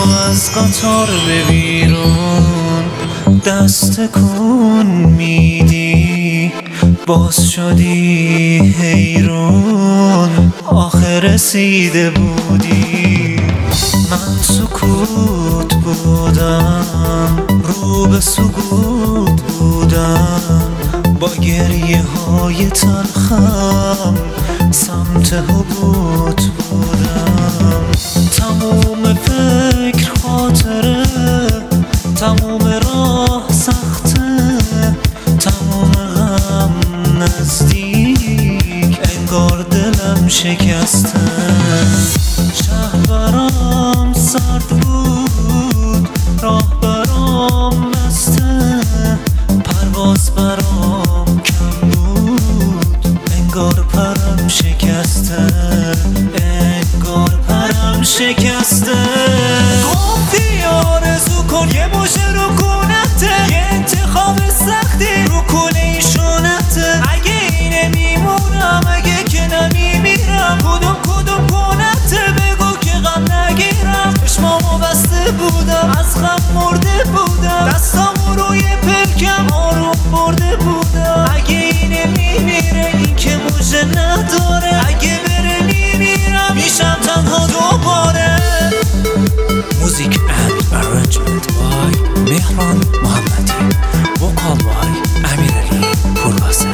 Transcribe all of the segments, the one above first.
از قطار به بیرون دست کن میدی، باز شدی حیرون آخر رسیده بودی. من سکوت بودم، رو به سکوت بودم، با گریه های تلخم سمت حبوط بودم. تموم فکر خاطره، تموم راه سخته، تموم غم نزدیک، انگار دلم شکسته. شهر برام سرد بود، راه برام بسته، پرواز برام کم بود، انگار پرم شکسته، انگار پرم شکسته. گفتی آرزو کن یه مژه رو کونته، یه انتخاب سختی رو کنه ایشونته. اگه اینه میمونم، اگه که نمیمیرم، کدوم کنته بگو که غم نگیرم. چشمامو بسته بودم، از غم مرده بودم، دستامو روی پلکم آروم برده بودم. اگه اینه میمیره، این که مژه نداره، اگه بره میمیرم، میشم تنها دوباره. Music and arrangement by Mehran Mohammadi, vocal by Amir Ali Purvasar.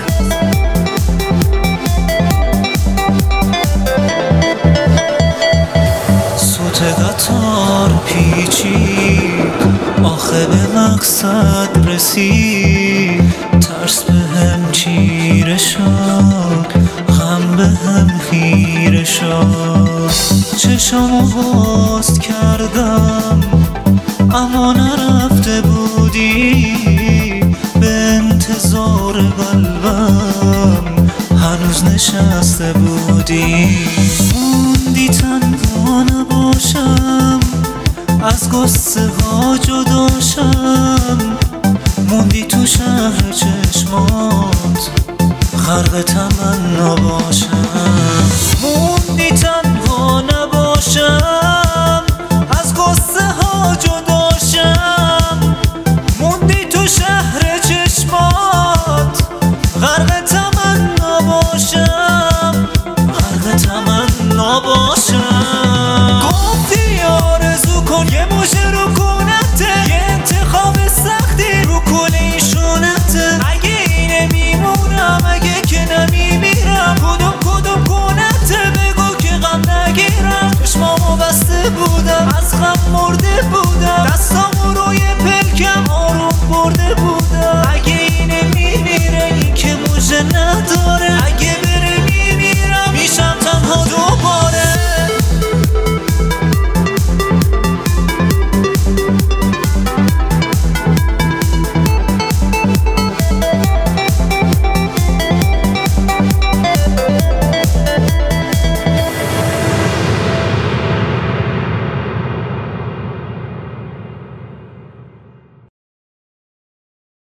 سوت قطار پیچید، آخه به مقصد رسید. ترس به هم چیره شد، غم به هم خیره شد. چشامو باز کردم اما نرفته بودی، به انتظار قلبم هنوز نشسته بودی. موندی تنها نباشم، از قصه ها جداشم، موندی تو شهر چشمات، غرق تمنا باشم. موندی تنها نباشم،